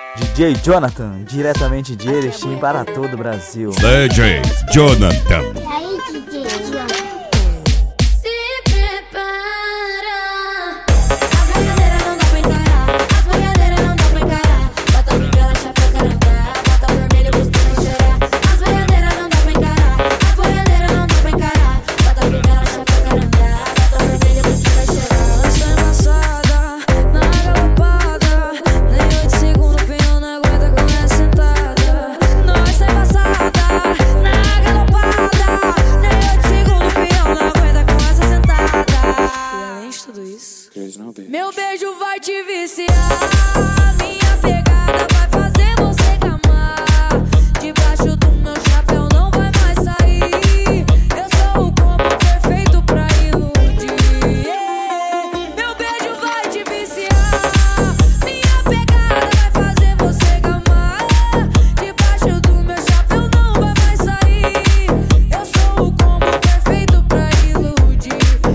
DJ Jonathan, diretamente de Erechim para todo o Brasil. DJ Jonathan. E aí, DJ Jonathan? Meu beijo vai te viciar, minha pegada vai fazer você gamar. Debaixo do meu chapéu não vai mais sair. Eu sou o combo perfeito pra iludir. Meu beijo vai te viciar, minha pegada vai fazer você gamar. Debaixo do meu chapéu não vai mais sair. Eu sou o combo perfeito pra iludir.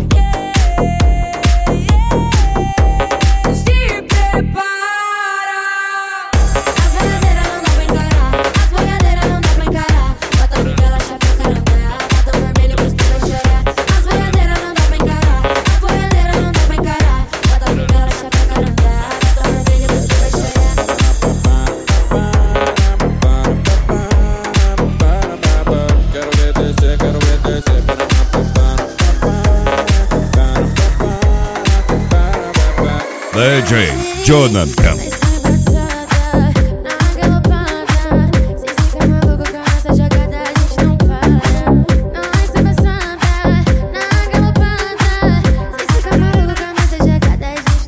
DJ Jonathan.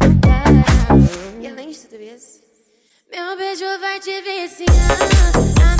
Meu beijo vai te viciar.